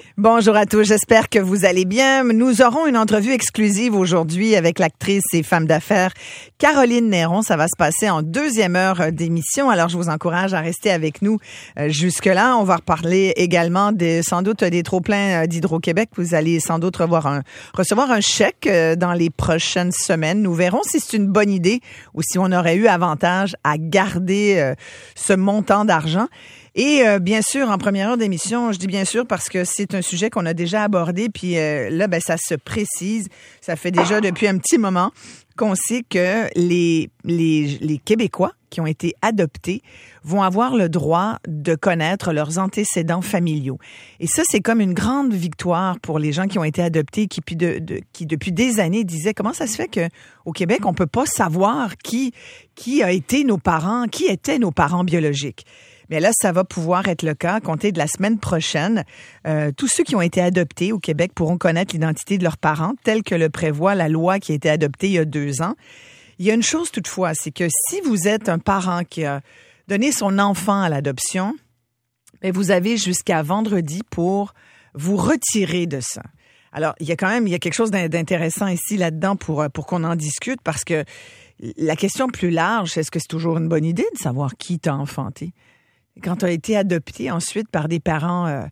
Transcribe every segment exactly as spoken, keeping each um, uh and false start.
Bonjour à tous, j'espère que vous allez bien. Nous aurons une entrevue exclusive aujourd'hui avec l'actrice et femme d'affaires Caroline Néron. Ça va se passer en deuxième heure d'émission, alors je vous encourage à rester avec nous jusque-là. On va reparler également des, sans doute des trop-pleins d'Hydro-Québec. Vous allez sans doute revoir un, recevoir un chèque dans les prochaines semaines. Nous verrons si c'est une bonne idée ou si on aurait eu avantage à garder ce montant d'argent. Et euh, bien sûr, en première heure d'émission, je dis bien sûr parce que c'est un sujet qu'on a déjà abordé, puis euh, là, ben ça se précise. Ça fait déjà depuis un petit moment qu'on sait que les, les, les Québécois qui ont été adoptés vont avoir le droit de connaître leurs antécédents familiaux. Et ça, c'est comme une grande victoire pour les gens qui ont été adoptés, qui, de, de, qui depuis des années disaient comment ça se fait qu'au Québec, on peut pas savoir qui, qui a été nos parents, qui étaient nos parents biologiques. Mais là, ça va pouvoir être le cas. À compter de la semaine prochaine, euh, tous ceux qui ont été adoptés au Québec pourront connaître l'identité de leurs parents, telle que le prévoit la loi qui a été adoptée il y a deux ans. Il y a une chose toutefois, c'est que si vous êtes un parent qui a donné son enfant à l'adoption, bien, vous avez jusqu'à vendredi pour vous retirer de ça. Alors, il y a quand même il y a quelque chose d'intéressant ici là-dedans pour pour qu'on en discute, parce que la question plus large, est-ce que c'est toujours une bonne idée de savoir qui t'a enfanté? Quand tu as été adopté ensuite par des parents euh,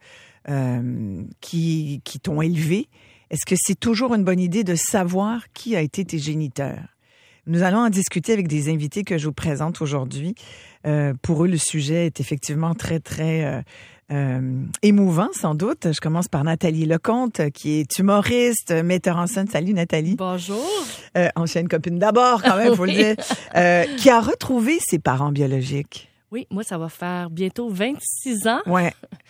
euh, qui, qui t'ont élevé, est-ce que c'est toujours une bonne idée de savoir qui a été tes géniteurs? Nous allons en discuter avec des invités que je vous présente aujourd'hui. Euh, pour eux, le sujet est effectivement très, très euh, euh, émouvant, sans doute. Je commence par Nathalie Lecomte, qui est humoriste, metteur en scène. Salut, Nathalie. Bonjour. Euh, ancienne copine d'abord, quand même, il faut oui. le dire. Euh, qui a retrouvé ses parents biologiques. Oui, moi, ça va faire bientôt vingt-six ans. Ouais.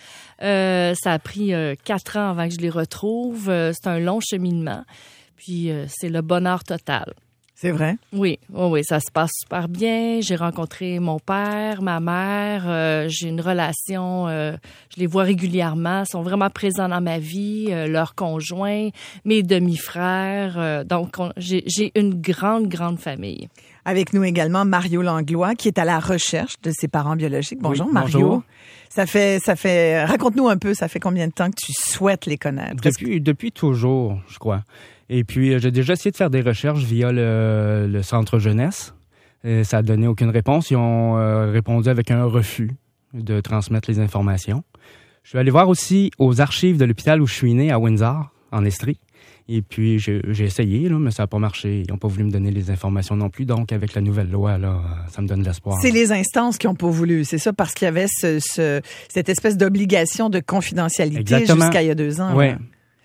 Euh, ça a pris euh, quatre ans avant que je les retrouve. Euh, c'est un long cheminement. Puis, euh, c'est le bonheur total. C'est vrai? Oui, oui, oui, ça se passe super bien. J'ai rencontré mon père, ma mère. Euh, j'ai une relation, euh, je les vois régulièrement. Ils sont vraiment présents dans ma vie. Euh, leurs conjoints, mes demi-frères. Euh, donc, on, j'ai, j'ai une grande, grande famille. Avec nous également Mario Langlois, qui est à la recherche de ses parents biologiques. Bonjour, oui, Mario. Bonjour. Ça fait, ça fait, raconte-nous un peu, ça fait combien de temps que tu souhaites les connaître? Depuis, depuis toujours, je crois. Et puis, j'ai déjà essayé de faire des recherches via le, le centre jeunesse. Et ça n'a donné aucune réponse. Ils ont euh, répondu avec un refus de transmettre les informations. Je suis allé voir aussi aux archives de l'hôpital où je suis né, à Windsor, en Estrie. Et puis, j'ai, j'ai essayé, là, mais ça n'a pas marché. Ils n'ont pas voulu me donner les informations non plus. Donc, avec la nouvelle loi, là, ça me donne de l'espoir. C'est les instances qui n'ont pas voulu. C'est ça, parce qu'il y avait ce, ce, cette espèce d'obligation de confidentialité. Exactement. Jusqu'à il y a deux ans. Oui. Là.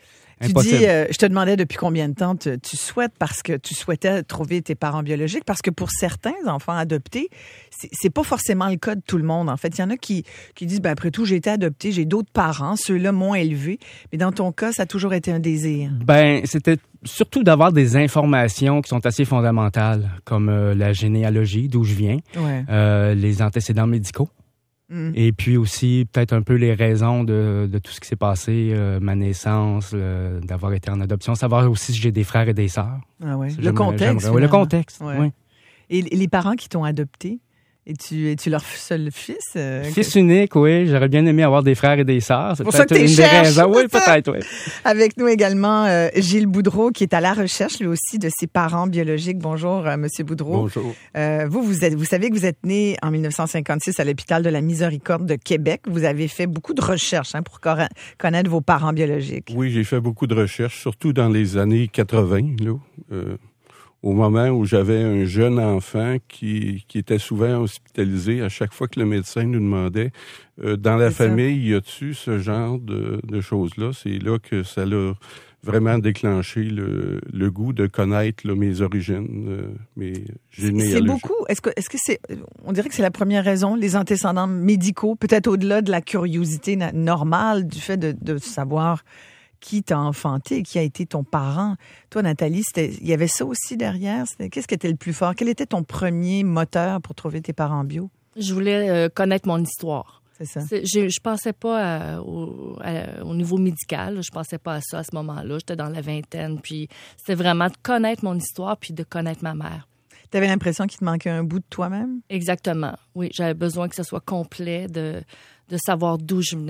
Tu dis, euh, je te demandais depuis combien de temps tu, tu souhaites, parce que tu souhaitais trouver tes parents biologiques, parce que pour certains enfants adoptés, c'est, c'est pas forcément le cas de tout le monde. En fait, il y en a qui, qui disent, ben après tout, j'ai été adopté, j'ai d'autres parents, ceux-là moins élevés. Mais dans ton cas, ça a toujours été un désir. Ben, c'était surtout d'avoir des informations qui sont assez fondamentales, comme euh, la généalogie, d'où je viens, ouais. euh, les antécédents médicaux. Mm. Et puis aussi, peut-être un peu les raisons de, de tout ce qui s'est passé, euh, ma naissance, euh, d'avoir été en adoption, savoir aussi si j'ai des frères et des sœurs. Ah ouais. Le contexte. Oui, le contexte, ouais. Oui. Et les parents qui t'ont adopté, es-tu, es-tu leur seul fils? Euh, fils que... unique, oui. J'aurais bien aimé avoir des frères et des sœurs. C'est pour peut-être ça que une cherches, des raisons. Oui, peut-être, oui. Avec nous également, euh, Gilles Boudreau, qui est à la recherche, lui aussi, de ses parents biologiques. Bonjour, euh, Monsieur Boudreau. Bonjour. Euh, vous, vous êtes, vous savez que vous êtes né en dix-neuf cent cinquante-six à l'hôpital de la Miséricorde de Québec. Vous avez fait beaucoup de recherches hein, pour connaître vos parents biologiques. Oui, j'ai fait beaucoup de recherches, surtout dans les années quatre-vingt, là. Euh... Au moment où j'avais un jeune enfant qui, qui était souvent hospitalisé, à chaque fois que le médecin nous demandait euh, dans la C'est famille, ça. Y a-tu ce genre de, de choses-là? C'est là que ça l'a vraiment déclenché le, le goût de connaître là, mes origines, euh, mes généalogies. C'est beaucoup. Est-ce que, est-ce que c'est, on dirait que c'est la première raison, les antécédents médicaux, peut-être au-delà de la curiosité normale du fait de, de savoir qui t'a enfanté, qui a été ton parent. Toi, Nathalie, c'était, il y avait ça aussi derrière. C'était, qu'est-ce qui était le plus fort? Quel était ton premier moteur pour trouver tes parents bio? Je voulais euh, connaître mon histoire. C'est ça. C'est, je, je pensais pas à, au, à, au niveau médical. Je pensais pas à ça à ce moment-là. J'étais dans la vingtaine. Puis c'était vraiment de connaître mon histoire puis de connaître ma mère. Tu avais l'impression qu'il te manquait un bout de toi-même? Exactement. Oui, j'avais besoin que ce soit complet, de, de savoir d'où je venais.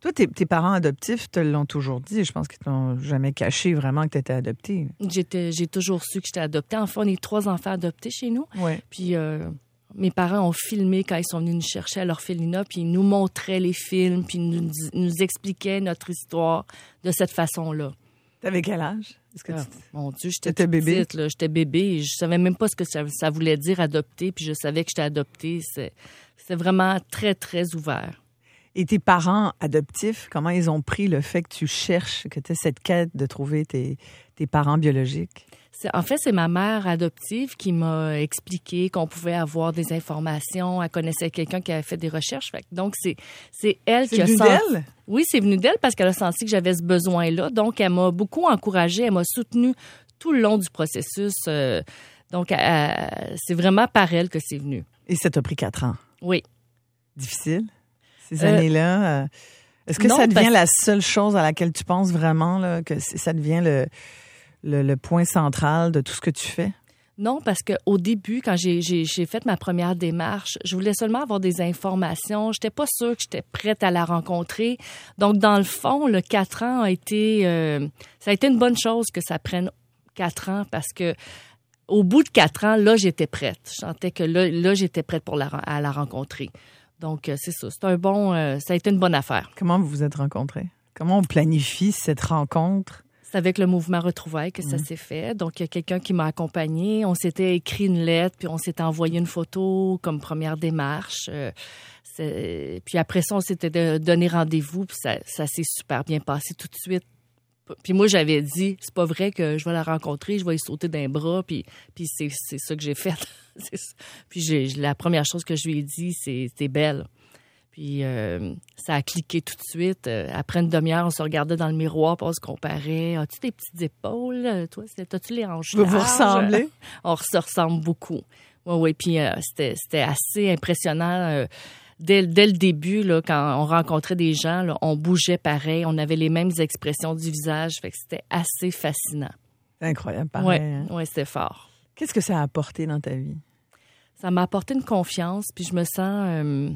Toi, tes, tes parents adoptifs te l'ont toujours dit. Je pense qu'ils t'ont jamais caché vraiment que tu étais adoptée. J'étais, j'ai toujours su que j'étais adoptée. Enfin, on est trois enfants adoptés chez nous. Ouais. Puis euh, mes parents ont filmé quand ils sont venus nous chercher à l'orphelinat, puis ils nous montraient les films, puis ils nous, nous expliquaient notre histoire de cette façon-là. T'avais quel âge? Est-ce que Ah, tu... mon Dieu, j'étais T'étais toute bébé? petite, là. J'étais bébé. Je savais même pas ce que ça, ça voulait dire adopter, puis je savais que j'étais adoptée. C'est, c'est vraiment très, très ouvert. Et tes parents adoptifs, comment ils ont pris le fait que tu cherches, que tu aies cette quête de trouver tes, tes parents biologiques? C'est, en fait, c'est ma mère adoptive qui m'a expliqué qu'on pouvait avoir des informations. Elle connaissait quelqu'un qui avait fait des recherches. Fait que donc, c'est, c'est elle C'est qui a venu senti... d'elle? Oui, c'est venu d'elle parce qu'elle a senti que j'avais ce besoin-là. Donc, elle m'a beaucoup encouragée. Elle m'a soutenue tout le long du processus. Euh, donc, elle, c'est vraiment par elle que c'est venu. Et ça t'a pris quatre ans. Oui. Difficile, ces Euh, années-là? euh, Est-ce que non, ça devient parce- la seule chose à laquelle tu penses vraiment, là, que c'est- ça devient le, le, le point central de tout ce que tu fais? Non, parce qu'au début, quand j'ai, j'ai, j'ai fait ma première démarche, je voulais seulement avoir des informations. Je n'étais pas sûre que j'étais prête à la rencontrer. Donc, dans le fond, le quatre ans a été... Euh, ça a été une bonne chose que ça prenne quatre ans parce que au bout de quatre ans, là, j'étais prête. Je sentais que là, là j'étais prête pour la, à la rencontrer. Donc, euh, c'est ça. C'est un bon... Euh, ça a été une bonne affaire. Comment vous vous êtes rencontrés? Comment on planifie cette rencontre? C'est avec le mouvement Retrouvailles que ça Mmh. s'est fait. Donc, il y a quelqu'un qui m'a accompagnée. On s'était écrit une lettre, puis on s'était envoyé une photo comme première démarche. Euh, c'est... Puis après ça, on s'était de- donné rendez-vous, puis ça, ça s'est super bien passé tout de suite. Puis moi, j'avais dit, c'est pas vrai que je vais la rencontrer, je vais y sauter d'un bras, puis, puis c'est, c'est ça que j'ai fait. C'est ça. Puis j'ai, la première chose que je lui ai dit, c'est « t'es belle ». Puis euh, ça a cliqué tout de suite. Euh, après une demi-heure, on se regardait dans le miroir, puis on se comparait. As-tu des petites épaules? Toi, c'est- as-tu les hanches Vous vous larges? ressemblez? On se ressemble beaucoup. Oui, oui. Puis euh, c'était, c'était assez impressionnant. Euh, dès, dès le début, là, quand on rencontrait des gens, là, on bougeait pareil. On avait les mêmes expressions du visage. Fait que c'était assez fascinant. C'est incroyable, Oui, pareil. hein? ouais, c'était fort. Qu'est-ce que ça a apporté dans ta vie? Ça m'a apporté une confiance, puis je me sens euh,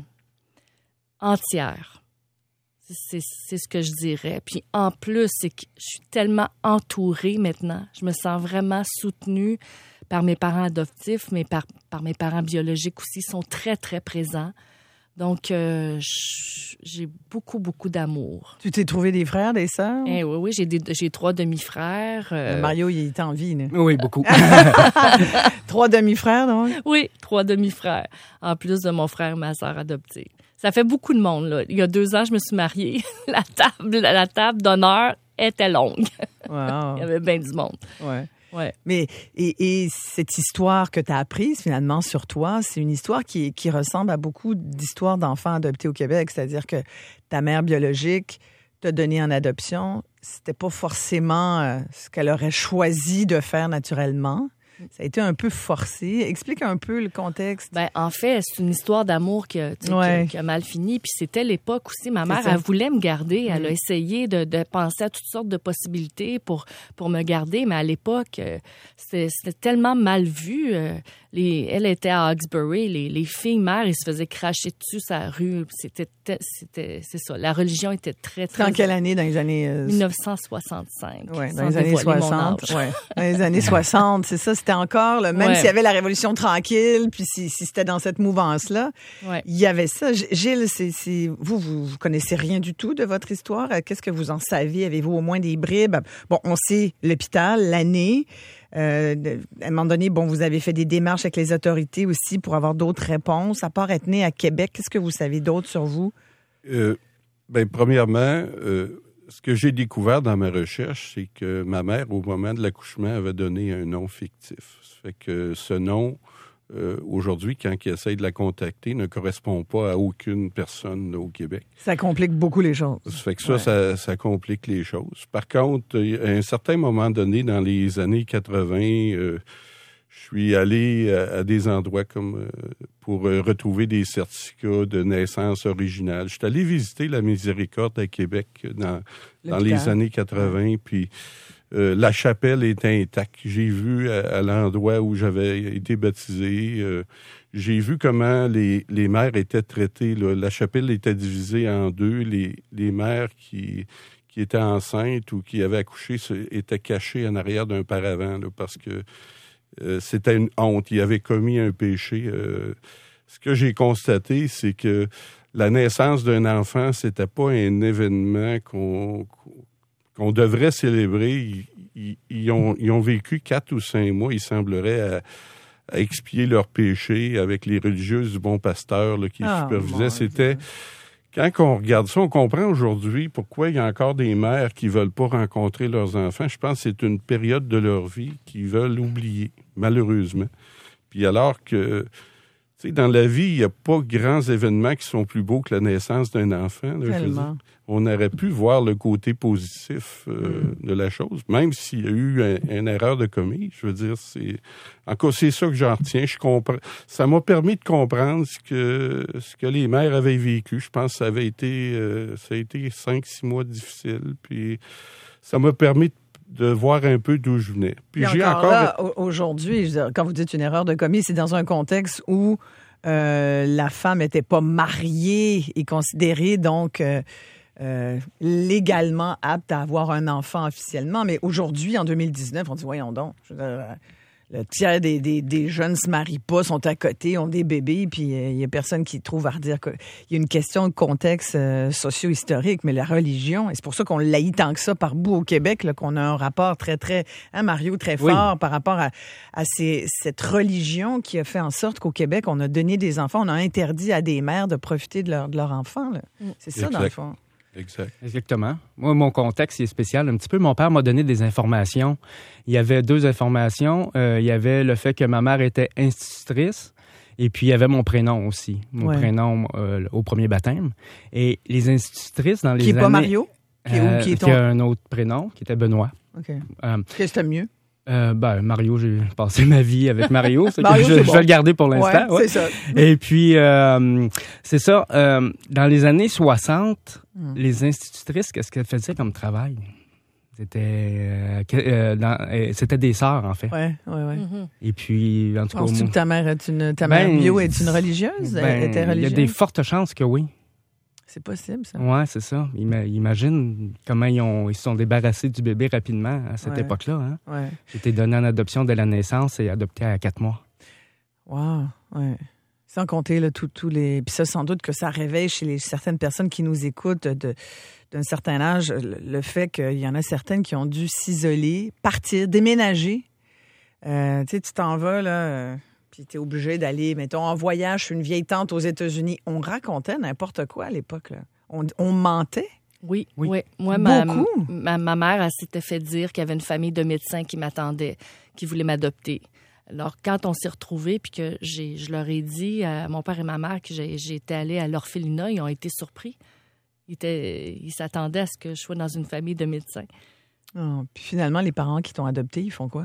entière. C'est, c'est, c'est ce que je dirais. Puis en plus, c'est que je suis tellement entourée maintenant. Je me sens vraiment soutenue par mes parents adoptifs, mais par, par mes parents biologiques aussi. Ils sont très, très présents. Donc, euh, je- j'ai beaucoup, beaucoup d'amour. Tu t'es trouvé des frères, des sœurs? Eh oui, oui, j'ai, des, j'ai trois demi-frères. euh, Mario, il est en vie, là. Oui, beaucoup. Trois demi-frères, donc? Oui, trois demi-frères, en plus de mon frère et ma sœur adoptive. Ça fait beaucoup de monde, là. Il y a deux ans, je me suis mariée. La table, la table d'honneur était longue. Wow. Il y avait bien du monde. Ouais. Ouais. Mais, et, et cette histoire que tu as apprise, finalement, sur toi, c'est une histoire qui, qui ressemble à beaucoup d'histoires d'enfants adoptés au Québec. C'est-à-dire que ta mère biologique t'a donné en adoption. C'était pas forcément euh, ce qu'elle aurait choisi de faire naturellement. Ça a été un peu forcé. Explique un peu le contexte. Ben, en fait, c'est une histoire d'amour qui a, tu sais, Ouais. qui a- qui a mal fini. Puis c'était l'époque aussi. Ma C'est mère, ça. elle voulait me garder. Elle Mm. a essayé de, de penser à toutes sortes de possibilités pour, pour me garder. Mais à l'époque, euh, c'était, c'était tellement mal vu. euh, les, elle était à Hawkesbury. Les, les filles mères, ils se faisaient cracher dessus sa rue. C'était, te- c'était, c'est ça. La religion était très, C'est très... en quelle année? Dans les années... euh, dix-neuf cent soixante-cinq. Ouais, sans dans les années dévoiler mon soixante. âge. Ouais. Dans les années soixante, c'est ça. C'était encore, là, même Ouais. s'il y avait la Révolution tranquille, puis si, si c'était dans cette mouvance-là, Ouais. il y avait ça. G- Gilles, c'est, c'est, vous, vous, vous connaissez rien du tout de votre histoire. Euh, Qu'est-ce que vous en savez? Avez-vous au moins des bribes? Bon, on sait l'hôpital, l'année. Euh, de- à un moment donné, bon, vous avez fait des démarches avec les autorités aussi pour avoir d'autres réponses. À part être né à Québec, qu'est-ce que vous savez d'autre sur vous? Euh, ben, premièrement, euh, ce que j'ai découvert dans ma recherche, c'est que ma mère, au moment de l'accouchement, avait donné un nom fictif. Ça fait que ce nom, euh, aujourd'hui, quand ils essayent de la contacter, ne correspond pas à aucune personne là, au Québec. Ça complique beaucoup les choses. Ça fait que ça, Ouais. ça, ça complique les choses. Par contre, à un certain moment donné, dans les années quatre-vingts, euh, je suis allé à, à des endroits comme euh, pour euh, retrouver des certificats de naissance originale. Je suis allé visiter la Miséricorde à Québec dans, dans les L'hôpital. années quatre-vingts, puis Euh, la chapelle était intacte. J'ai vu à, à l'endroit où j'avais été baptisé, euh, j'ai vu comment les, les mères étaient traitées. Là. La chapelle était divisée en deux. Les, les mères qui, qui étaient enceintes ou qui avaient accouché étaient cachées en arrière d'un paravent là, parce que euh, c'était une honte. Ils avaient commis un péché. Euh, ce que j'ai constaté, c'est que la naissance d'un enfant, c'était pas un événement qu'on... qu'on devrait célébrer. Ils, ils, ils, ont, ils ont vécu quatre ou cinq mois, il semblerait, à, à expier leurs péchés avec les religieuses du Bon Pasteur là, qui les oh, supervisaient. C'était... Quand on regarde ça, on comprend aujourd'hui pourquoi il y a encore des mères qui veulent pas rencontrer leurs enfants. Je pense que c'est une période de leur vie qu'ils veulent oublier, malheureusement. Puis alors que... Tu sais, dans la vie, il n'y a pas grands événements qui sont plus beaux que la naissance d'un enfant. Là, je veux dire. On aurait pu voir le côté positif euh, mm. de la chose, même s'il y a eu un, une erreur de commis. Je veux dire, c'est encore c'est ça que j'en retiens. Je comprends. Ça m'a permis de comprendre ce que ce que les mères avaient vécu. Je pense que ça avait été euh, ça a été cinq, six mois difficiles. Puis ça m'a permis de de voir un peu d'où je venais. Puis j'ai encore, encore là, aujourd'hui, je veux dire, quand vous dites une erreur de commis, c'est dans un contexte où euh, la femme n'était pas mariée et considérée donc euh, euh, légalement apte à avoir un enfant officiellement. Mais aujourd'hui, en deux mille dix-neuf, on dit voyons donc. Je veux dire, le tiers des, des, des jeunes ne se marient pas, sont à côté, ont des bébés, puis il euh, n'y a personne qui trouve à redire qu'il y a une question de contexte euh, socio-historique, mais la religion, et c'est pour ça qu'on l'haït tant que ça par bout au Québec, là, qu'on a un rapport très, très, hein, Mario, très fort oui. par rapport à, à ces, cette religion qui a fait en sorte qu'au Québec, on a donné des enfants, on a interdit à des mères de profiter de leur, de leur enfant. Là. C'est ça, exact. Dans le fond. Exact. Exactement. Moi, mon contexte il est spécial un petit peu. Mon père m'a donné des informations. Il y avait deux informations. Euh, il y avait le fait que ma mère était institutrice et puis il y avait mon prénom aussi. Mon ouais. prénom euh, au premier baptême. Et les institutrices dans les qui années... Qui n'est pas Mario? Qui est euh, où? Qui est ton... Qui a un autre prénom, qui était Benoît. OK. Euh, Qu'est-ce que t'as mieux? Euh, ben, Mario, j'ai passé ma vie avec Mario. Mario je, c'est je bon. vais le garder pour l'instant. Ouais, ouais. c'est ça. Et puis, euh, c'est ça. Euh, dans les années soixante, mm. les institutrices, qu'est-ce qu'elles faisaient comme travail? C'était, euh, euh, dans, euh, c'était des sœurs, en fait. Oui, oui, oui. Mm-hmm. Et puis, en tout cas... Penses-tu que ta mère, est une, ta mère ben, bio est une religieuse? Ben, Elle était religieuse? Il y a des fortes chances que oui. C'est possible, ça. Oui, c'est ça. Imagine comment ils, ont, ils se sont débarrassés du bébé rapidement à cette ouais. époque-là. Hein? Ouais. J'ai été donné en adoption dès la naissance et adopté à quatre mois. Wow, oui. Sans compter là, tous tout les... Puis ça, sans doute que ça réveille chez les, certaines personnes qui nous écoutent de, d'un certain âge le, le fait qu'il y en a certaines qui ont dû s'isoler, partir, déménager. Euh, tu sais, tu t'en vas, là... Euh... Puis tu es obligé d'aller, mettons, en voyage chez une vieille tante aux États-Unis. On racontait n'importe quoi à l'époque. Là. On, on mentait. Oui, oui. oui. Moi, Beaucoup. Ma, ma, ma mère, elle s'était fait dire qu'il y avait une famille de médecins qui m'attendaient, qui voulaient m'adopter. Alors, quand on s'est retrouvés, puis que j'ai, je leur ai dit à mon père et ma mère que j'ai, j'étais allée à l'orphelinat, ils ont été surpris. Ils, étaient, ils s'attendaient à ce que je sois dans une famille de médecins. Oh, puis finalement, les parents qui t'ont adopté, ils font quoi?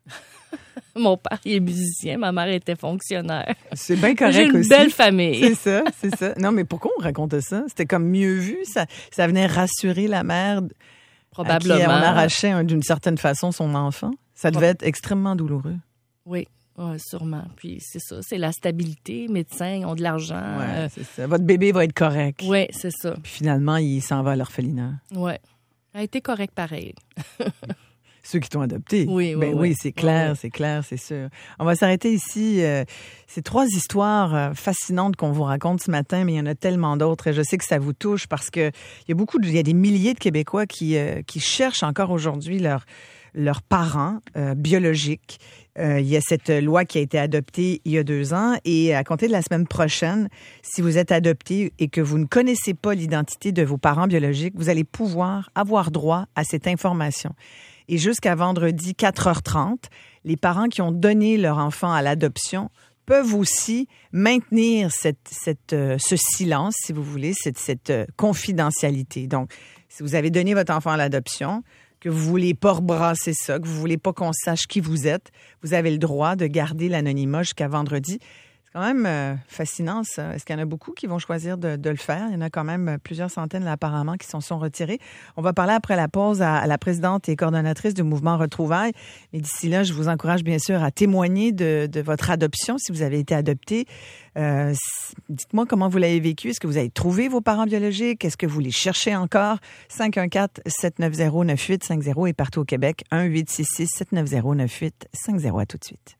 Mon père, il est musicien. Ma mère était fonctionnaire. C'est bien correct aussi. J'ai une aussi. belle famille. C'est ça, c'est ça. Non, mais pourquoi on racontait ça? C'était comme mieux vu. Ça, ça venait rassurer la mère probablement. À qui on arrachait hein, d'une certaine façon son enfant. Ça devait être extrêmement douloureux. Oui, ouais, sûrement. Puis c'est ça, c'est la stabilité. Médecins ont de l'argent. Oui, euh... c'est ça. Votre bébé va être correct. Oui, c'est ça. Puis finalement, il s'en va à l'orphelinat. Oui. Elle a été correct pareil. Ceux qui t'ont adopté. Oui, oui, ben, oui. oui, c'est clair, oui. c'est clair, c'est sûr. On va s'arrêter ici. Euh, c'est trois histoires euh, fascinantes qu'on vous raconte ce matin, mais il y en a tellement d'autres et je sais que ça vous touche parce que il y a beaucoup, de, il y a des milliers de Québécois qui euh, qui cherchent encore aujourd'hui leurs leurs parents euh, biologiques. Euh, il y a cette loi qui a été adoptée il y a deux ans et à compter de la semaine prochaine, si vous êtes adopté et que vous ne connaissez pas l'identité de vos parents biologiques, vous allez pouvoir avoir droit à cette information. Et jusqu'à vendredi quatre heures trente, les parents qui ont donné leur enfant à l'adoption peuvent aussi maintenir cette, cette, euh, ce silence, si vous voulez, cette, cette euh, confidentialité. Donc, si vous avez donné votre enfant à l'adoption, que vous voulez pas rebrasser ça, que vous voulez pas qu'on sache qui vous êtes, vous avez le droit de garder l'anonymat jusqu'à vendredi. C'est Quand même euh, fascinant, ça. Est-ce qu'il y en a beaucoup qui vont choisir de, de le faire? Il y en a quand même plusieurs centaines, là, apparemment, qui s'en sont retirés. On va parler après la pause à, à la présidente et coordonnatrice du mouvement Retrouvailles. Mais d'ici là, je vous encourage bien sûr à témoigner de, de votre adoption, si vous avez été adopté. Euh, dites-moi comment vous l'avez vécu. Est-ce que vous avez trouvé vos parents biologiques? Est-ce que vous les cherchez encore? cinq un quatre, sept neuf zéro, neuf huit cinq zéro et partout au Québec, un huit six six, sept neuf zéro, neuf huit cinq zéro. À tout de suite.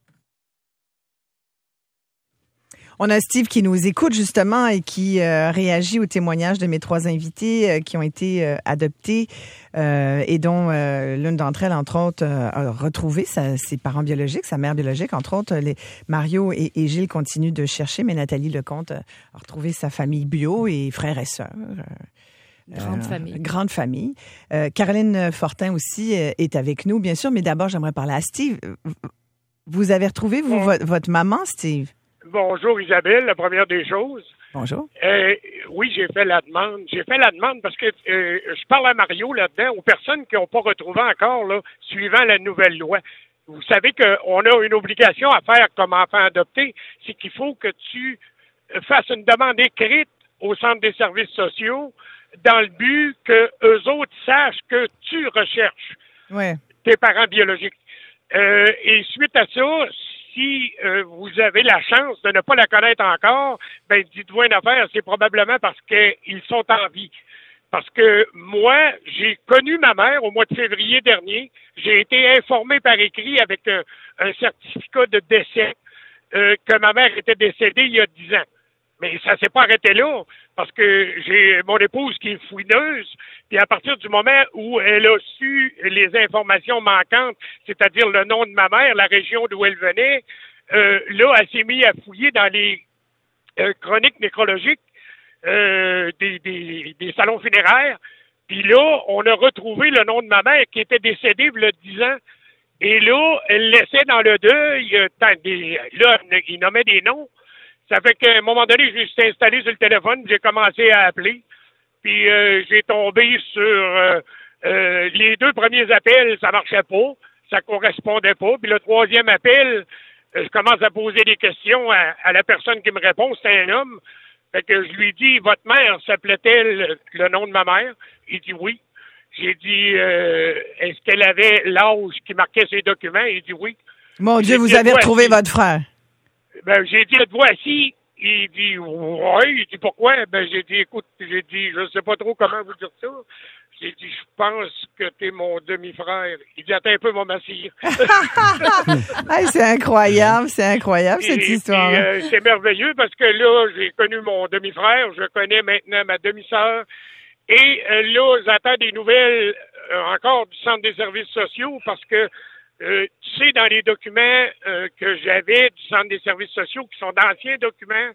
On a Steve qui nous écoute justement et qui euh, réagit au témoignage de mes trois invités euh, qui ont été euh, adoptés euh, et dont euh, l'une d'entre elles, entre autres, euh, a retrouvé sa, ses parents biologiques, sa mère biologique. Entre autres, les Mario et, et Gilles continuent de chercher, mais Nathalie Lecomte a retrouvé sa famille bio et frères et sœurs. Euh, Grande euh, famille. Grande famille. Euh, Caroline Fortin aussi euh, est avec nous, bien sûr, mais d'abord, j'aimerais parler à Steve. Vous avez retrouvé, vous, Bon. votre, votre maman, Steve? Bonjour Isabelle, la première des choses. Bonjour. Euh, oui, j'ai fait la demande. J'ai fait la demande parce que euh, je parle à Mario là-dedans, aux personnes qui n'ont pas retrouvé encore, là, suivant la nouvelle loi. Vous savez qu'on a une obligation à faire comme enfant adopté, c'est qu'il faut que tu fasses une demande écrite au Centre des services sociaux dans le but que eux autres sachent que tu recherches Ouais. tes parents biologiques. Euh, et suite à ça, si euh, vous avez la chance de ne pas la connaître encore, ben dites-vous une affaire, c'est probablement parce qu'ils sont en vie. Parce que moi, j'ai connu ma mère au mois de février dernier. J'ai été informé par écrit avec un, un certificat de décès euh, que ma mère était décédée il y a dix ans. Mais ça s'est pas arrêté là, parce que j'ai mon épouse qui est fouineuse, puis à partir du moment où elle a su les informations manquantes, c'est-à-dire le nom de ma mère, la région d'où elle venait, euh, là, elle s'est mise à fouiller dans les euh, chroniques nécrologiques euh, des, des, des salons funéraires, puis là, on a retrouvé le nom de ma mère qui était décédée il y a dix ans. Et là, elle laissait dans le deuil, euh, des, là, il nommait des noms. Ça fait qu'à un moment donné, je me suis installé sur le téléphone, j'ai commencé à appeler, puis euh, j'ai tombé sur euh, euh, les deux premiers appels, ça marchait pas, ça correspondait pas, puis le troisième appel, euh, je commence à poser des questions à, à la personne qui me répond, c'est un homme, fait que je lui dis, votre mère s'appelait-elle le nom de ma mère? Il dit oui. J'ai dit, euh, est-ce qu'elle avait l'âge qui marquait ses documents? Il dit oui. Mon Dieu, J'ai vous dit, avez voici. retrouvé votre frère. Ben, j'ai dit, êtes-vous assis? Il dit, oui. Il dit, pourquoi? Ben, j'ai dit, écoute, j'ai dit, je sais pas trop comment vous dire ça. J'ai dit, je pense que t'es mon demi-frère. Il dit, attends un peu, mon m'assire. Hey, c'est incroyable, c'est incroyable, cette Et- histoire. et, euh, c'est merveilleux parce que là, j'ai connu mon demi-frère, je connais maintenant ma demi-sœur. Et euh, là, j'attends des nouvelles euh, encore du Centre des services sociaux parce que Euh, tu sais, dans les documents euh, que j'avais du Centre des services sociaux, qui sont d'anciens documents,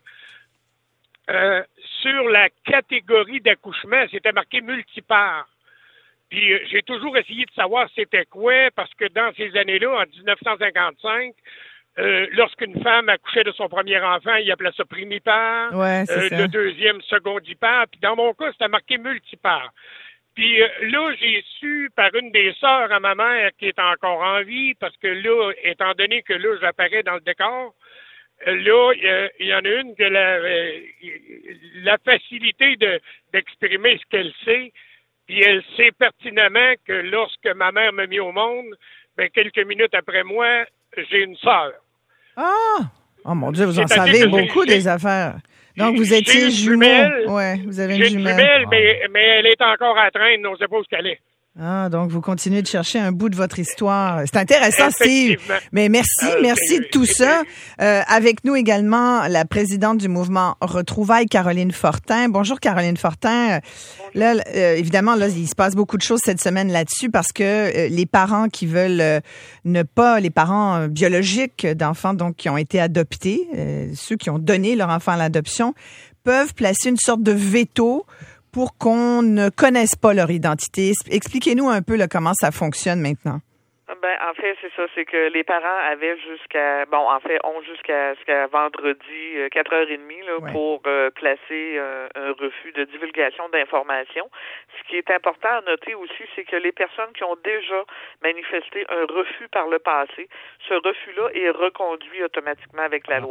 euh, sur la catégorie d'accouchement, c'était marqué multipart. Puis euh, j'ai toujours essayé de savoir c'était quoi, parce que dans ces années-là, en dix-neuf cent cinquante-cinq, euh, lorsqu'une femme accouchait de son premier enfant, il appelait ça primipare, Ouais, c'est euh, ça. le deuxième secondipare, puis dans mon cas, c'était marqué multipare. Puis euh, là, j'ai su par une des sœurs à ma mère qui est encore en vie, parce que là, étant donné que là, j'apparais dans le décor, euh, là, il y, y en a une qui a la, euh, la facilité de, d'exprimer ce qu'elle sait, puis elle sait pertinemment que lorsque ma mère m'a mis au monde, ben quelques minutes après moi, j'ai une sœur. Ah! Oh mon Dieu, vous en C'est-à-dire savez que j'ai- beaucoup j'ai- des affaires. Donc, vous j'ai étiez une jumeaux. jumelle. Ouais, vous avez une J'ai une jumelle. jumelle, mais, mais elle est encore à traîne, on ne sait pas où elle est. Ah, donc vous continuez de chercher un bout de votre histoire. C'est intéressant, Steve. Effectivement. Mais merci, Euh, merci c'est- de tout c'est- ça. Euh, avec nous également la présidente du mouvement Retrouvailles, Caroline Fortin. Bonjour, Caroline Fortin. Là, euh, évidemment, là, il se passe beaucoup de choses cette semaine là-dessus parce que euh, les parents qui veulent euh, ne pas, les parents euh, biologiques d'enfants donc qui ont été adoptés, euh, ceux qui ont donné leur enfant à l'adoption, peuvent placer une sorte de veto pour qu'on ne connaisse pas leur identité. Expliquez-nous un peu là, comment ça fonctionne maintenant. Ben, en fait, c'est ça, c'est que les parents avaient jusqu'à, bon, en fait, ont jusqu'à, jusqu'à vendredi, euh, quatre heures trente là, Ouais. pour euh, placer euh, un refus de divulgation d'informations. Ce qui est important à noter aussi, c'est que les personnes qui ont déjà manifesté un refus par le passé, ce refus-là est reconduit automatiquement avec la loi.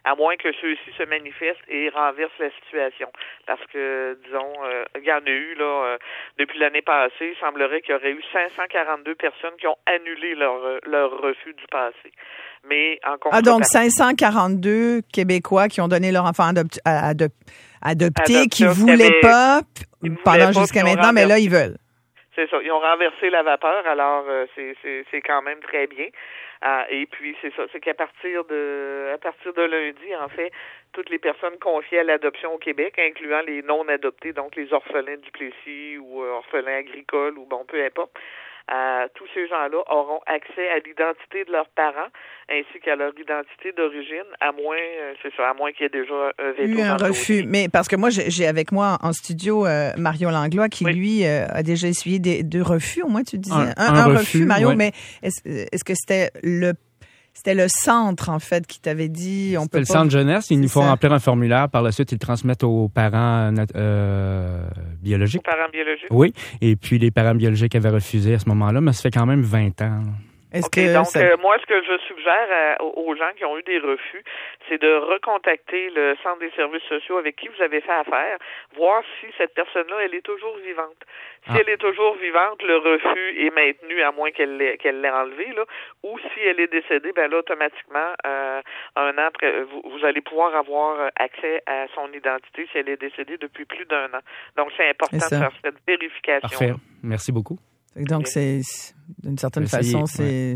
à moins que ceux-ci se manifestent et renversent la situation. Parce que, disons, euh, il y en a eu, là, euh, depuis l'année passée, il semblerait qu'il y aurait eu cinq cent quarante-deux personnes qui ont annulé leur, leur refus du passé. Mais en Ah, donc cinq cent quarante-deux Québécois qui ont donné leur enfant adop- adop- adopté, qui ne voulaient pas p- pendant jusqu'à maintenant, mais là, ils veulent. C'est ça. Ils ont renversé la vapeur, alors euh, c'est, c'est, c'est quand même très bien. Euh, et puis, c'est ça. C'est qu'à partir de à partir de lundi, en fait, toutes les personnes confiées à l'adoption au Québec, incluant les non-adoptés, donc les orphelins du Plessis ou euh, orphelins agricoles ou bon, peu importe, Euh, tous ces gens-là auront accès à l'identité de leurs parents ainsi qu'à leur identité d'origine, à moins, euh, c'est ça, à moins qu'il y ait déjà un veto. Eu un refus. Mais parce que moi, j'ai, j'ai avec moi en studio euh, Mario Langlois qui, oui. lui, euh, a déjà essuyé des, deux refus, au moins, tu disais. Un, un, un, un refus, refus, Mario, ouais. mais est-ce, est-ce que c'était le C'était le centre, en fait, qui t'avait dit... on C'était peut le pas... centre jeunesse. Ils nous font ça. remplir un formulaire. Par la suite, ils le transmettent aux parents euh, biologiques. Aux parents biologiques? Oui. Et puis, les parents biologiques avaient refusé à ce moment-là, mais ça fait quand même vingt ans. Là. Est-ce okay, que donc, ça... euh, moi, ce que je suggère à, aux gens qui ont eu des refus, c'est de recontacter le Centre des services sociaux avec qui vous avez fait affaire, voir si cette personne-là, elle est toujours vivante. Si ah. elle est toujours vivante, le refus est maintenu, à moins qu'elle l'ait, qu'elle l'ait enlevé, là, ou si elle est décédée, ben là, automatiquement, euh, un an après, vous, vous allez pouvoir avoir accès à son identité si elle est décédée depuis plus d'un an. Donc, c'est important de faire cette vérification. Parfait. Merci beaucoup. Donc, c'est, d'une certaine Essayez, façon, c'est... Ouais.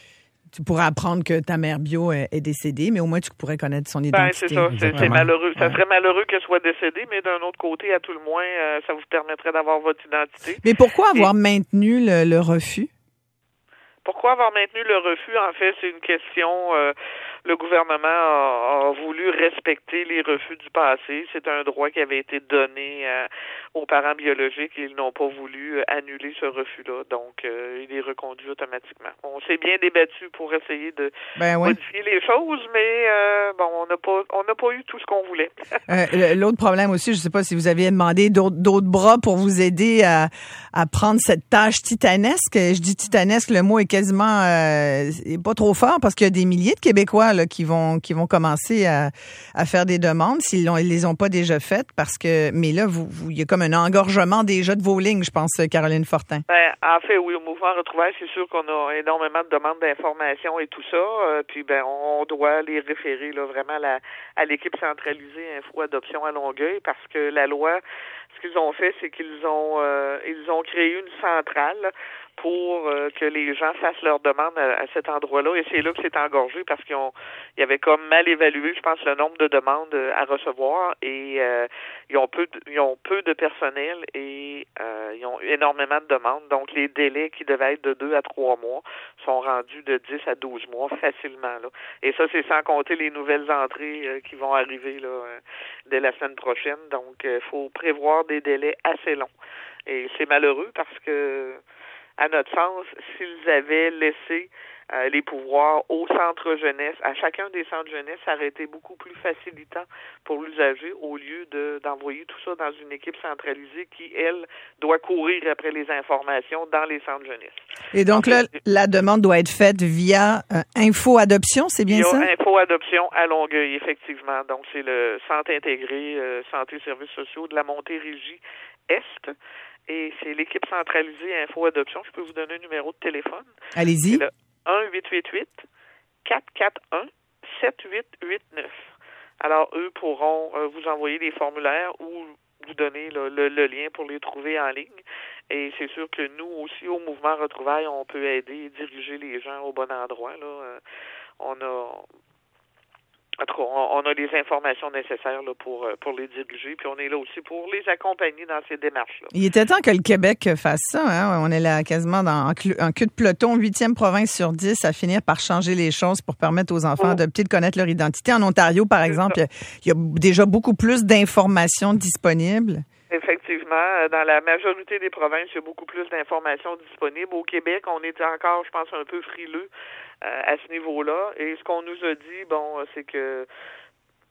Tu pourrais apprendre que ta mère bio est, est décédée, mais au moins, tu pourrais connaître son identité. Ben, c'est ça. C'est, c'est malheureux. Ça serait malheureux qu'elle soit décédée, mais d'un autre côté, à tout le moins, euh, ça vous permettrait d'avoir votre identité. Mais pourquoi avoir Et... maintenu le, le refus? Pourquoi avoir maintenu le refus? En fait, c'est une question... Euh, le gouvernement a, a voulu respecter les refus du passé. C'est un droit qui avait été donné euh, aux parents biologiques et ils n'ont pas voulu annuler ce refus-là. Donc, euh, il est reconduit automatiquement. On s'est bien débattu pour essayer de ben ouais. modifier les choses, mais euh, bon, on n'a pas on n'a pas eu tout ce qu'on voulait. euh, l'autre problème aussi, je ne sais pas si vous aviez demandé d'autres, d'autres bras pour vous aider à, à prendre cette tâche titanesque. Je dis titanesque, le mot est quasiment euh, est pas trop fort parce qu'il y a des milliers de Québécois là, qui vont qui vont commencer à, à faire des demandes s'ils ne les ont pas déjà faites parce que mais là vous, vous il y a comme un engorgement déjà de vos lignes, je pense, Caroline Fortin. Ben, en fait, oui, au mouvement Retrouvailles, c'est sûr qu'on a énormément de demandes d'informations et tout ça. Euh, puis ben on doit les référer là vraiment à, la, à l'équipe centralisée Info Adoption à Longueuil parce que la loi, ce qu'ils ont fait, c'est qu'ils ont euh, ils ont créé une centrale pour euh, que les gens fassent leurs demandes à, à cet endroit-là. Et c'est là que c'est engorgé parce qu'ils ont, ils avaient comme mal évalué, je pense, le nombre de demandes à recevoir et euh, ils ont peu, de, ils ont peu de personnel et euh, ils ont énormément de demandes. Donc, les délais qui devaient être de deux à trois mois sont rendus de dix à douze mois facilement, là. Et ça, c'est sans compter les nouvelles entrées euh, qui vont arriver, là, euh, dès la semaine prochaine. Donc, il euh, faut prévoir des délais assez longs. Et c'est malheureux parce que à notre sens, s'ils avaient laissé euh, les pouvoirs au centre jeunesse, à chacun des centres jeunesse, ça aurait été beaucoup plus facilitant pour l'usager au lieu de, d'envoyer tout ça dans une équipe centralisée qui, elle, doit courir après les informations dans les centres jeunesse. Et donc, donc là, la demande doit être faite via euh, Info Adoption, c'est bien via ça? Info Adoption à Longueuil, effectivement. Donc, c'est le Centre intégré euh, Santé et Services sociaux de la Montérégie-Est. Et c'est l'équipe centralisée Info Adoption. Je peux vous donner un numéro de téléphone. Allez-y. C'est le un huit huit huit quatre quatre un sept huit huit neuf. Alors, eux pourront euh, vous envoyer des formulaires ou vous donner là, le, le lien pour les trouver en ligne. Et c'est sûr que nous aussi, au Mouvement Retrouvailles, on peut aider et diriger les gens au bon endroit. Là. Euh, on a... En tout cas, on a les informations nécessaires là, pour, pour les diriger, puis on est là aussi pour les accompagner dans ces démarches-là. Il était temps que le Québec fasse ça. Hein? On est là quasiment dans un cul de peloton, huitième province sur dix, à finir par changer les choses pour permettre aux enfants oh. adoptés de connaître leur identité. En Ontario, par exemple, il y a déjà beaucoup plus d'informations disponibles. Effectivement, dans la majorité des provinces, il y a beaucoup plus d'informations disponibles. Au Québec, on est encore, je pense, un peu frileux euh, à ce niveau-là. Et ce qu'on nous a dit, bon, c'est que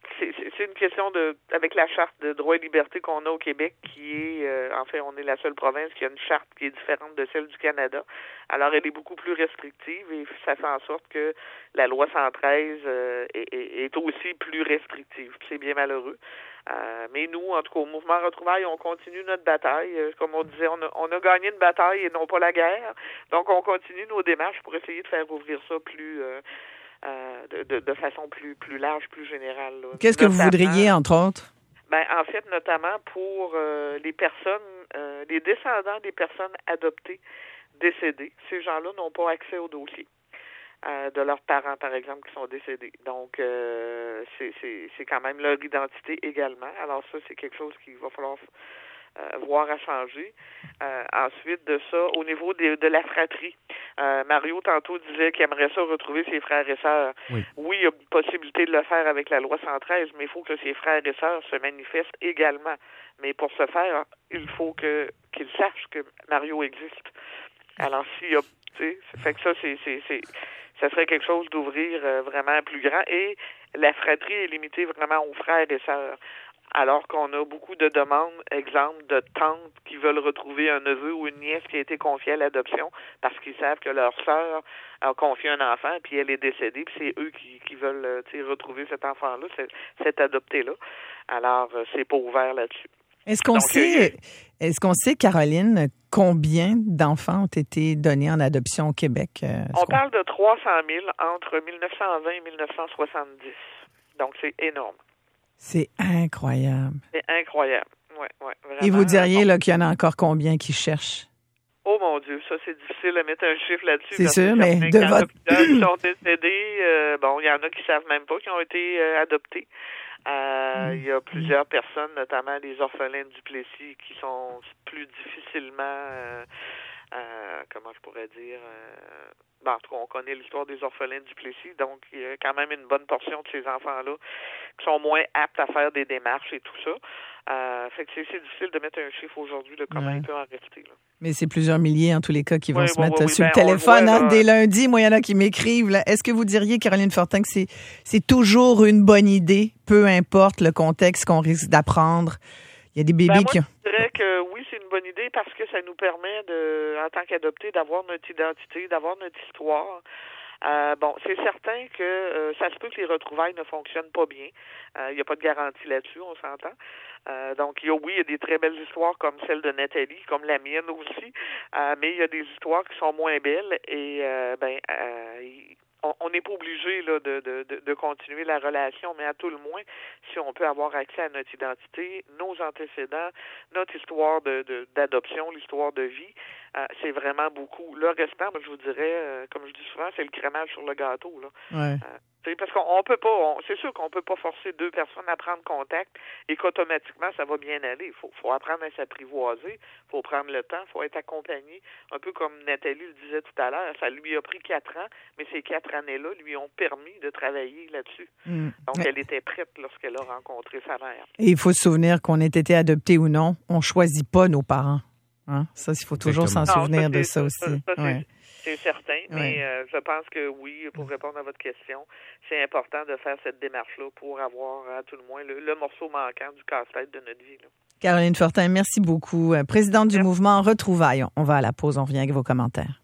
c'est, c'est une question de, avec la charte de droits et libertés qu'on a au Québec, qui est, euh, en fait, on est la seule province qui a une charte qui est différente de celle du Canada. Alors, elle est beaucoup plus restrictive et ça fait en sorte que la loi cent treize euh, est, est, est aussi plus restrictive. C'est bien malheureux. Euh, mais nous, en tout cas, au Mouvement Retrouvailles, on continue notre bataille. Euh, comme on disait, on a, on a gagné une bataille et non pas la guerre. Donc, on continue nos démarches pour essayer de faire ouvrir ça plus... Euh, Euh, de, de, de façon plus plus large, plus générale. Là. Qu'est-ce que notamment, vous voudriez, entre autres? Ben, en fait, notamment pour euh, les personnes, euh, les descendants des personnes adoptées décédées. Ces gens-là n'ont pas accès au dossier euh, de leurs parents, par exemple, qui sont décédés. Donc, euh, c'est, c'est, c'est quand même leur identité également. Alors ça, c'est quelque chose qu'il va falloir... Euh, voir à changer. Euh, ensuite de ça, au niveau de, de la fratrie, euh, Mario tantôt disait qu'il aimerait ça retrouver ses frères et sœurs. Oui. oui, il y a une possibilité de le faire avec la loi cent treize, mais il faut que ses frères et sœurs se manifestent également. Mais pour ce faire, il faut que qu'ils sachent que Mario existe. Alors s'il y a, tu sais, ça fait que ça, c'est, c'est, c'est, ça serait quelque chose d'ouvrir euh, vraiment plus grand. Et la fratrie est limitée vraiment aux frères et sœurs. Alors qu'on a beaucoup de demandes, exemple, de tantes qui veulent retrouver un neveu ou une nièce qui a été confiée à l'adoption parce qu'ils savent que leur sœur a confié un enfant puis elle est décédée puis c'est eux qui, qui veulent retrouver cet enfant-là, cet, cet adopté-là. Alors, c'est pas ouvert là-dessus. Est-ce qu'on Donc, sait, euh, est-ce qu'on sait, Caroline, combien d'enfants ont été donnés en adoption au Québec? Euh, On parle de trois cent mille entre dix-neuf cent vingt et dix-neuf cent soixante-dix. Donc, c'est énorme. C'est incroyable. C'est incroyable. Ouais, ouais, vraiment. Et vous diriez là, qu'il y en a encore combien qui cherchent? Oh mon Dieu, ça c'est difficile à mettre un chiffre là-dessus. C'est sûr, mais de votre... qui sont décédés, euh, bon, il y en a qui savent même pas, qui ont été euh, adoptés. Euh, il y a plusieurs personnes, notamment les orphelins du Plessis, qui sont plus difficilement, euh, euh, comment je pourrais dire, euh, bon, en tout cas, on connaît l'histoire des orphelins du Plessis, donc il y a quand même une bonne portion de ces enfants-là qui sont moins aptes à faire des démarches et tout ça. Euh, fait que c'est, c'est difficile de mettre un chiffre aujourd'hui, là, comment ouais. il peut en rester. Là. Mais c'est plusieurs milliers en tous les cas qui vont oui, se oui, mettre oui, sur ben, le téléphone voit, hein, dès lundi. Moi, il y en a qui m'écrivent. Là. Est-ce que vous diriez, Caroline Fortin, que c'est, c'est toujours une bonne idée, peu importe le contexte qu'on risque d'apprendre? Il y a des bébés ben, moi, qui ont... Je dirais que oui, c'est une bonne idée parce que ça nous permet, de, en tant qu'adoptés, d'avoir notre identité, d'avoir notre histoire. Euh, bon, c'est certain que euh, ça se peut que les retrouvailles ne fonctionnent pas bien. Il euh, n'y a pas de garantie là-dessus, on s'entend. Euh, donc, il y a, oui, il y a des très belles histoires comme celle de Nathalie, comme la mienne aussi, euh, mais il y a des histoires qui sont moins belles et, euh, ben, euh, on n'est pas obligé là, de, de, de, de continuer la relation, mais à tout le moins, si on peut avoir accès à notre identité, nos antécédents, notre histoire de, de, d'adoption, l'histoire de vie, euh, c'est vraiment beaucoup. Le restant, moi, je vous dirais, euh, comme je dis souvent, c'est le crémage sur le gâteau. Là. Ouais. Euh, parce qu'on on peut pas, on, c'est sûr qu'on peut pas forcer deux personnes à prendre contact et qu'automatiquement ça va bien aller. Il faut, faut apprendre à s'apprivoiser, il faut prendre le temps, il faut être accompagné. Un peu comme Nathalie le disait tout à l'heure, ça lui a pris quatre ans, mais ces quatre années-là lui ont permis de travailler là-dessus. Mmh. Donc ouais. Elle était prête lorsqu'elle a rencontré sa mère. Et il faut se souvenir qu'on ait été adopté ou non, on choisit pas nos parents. Hein? Ça, il faut toujours Exactement. s'en souvenir non, ça, de ça, ça aussi. Ça, ça, ouais. C'est certain, mais euh, je pense que oui, pour répondre à votre question, c'est important de faire cette démarche-là pour avoir, à tout le moins, le, le morceau manquant du casse-tête de notre vie. Là. Caroline Fortin, merci beaucoup. Présidente du merci. mouvement Retrouvailles. On va à la pause, on revient avec vos commentaires.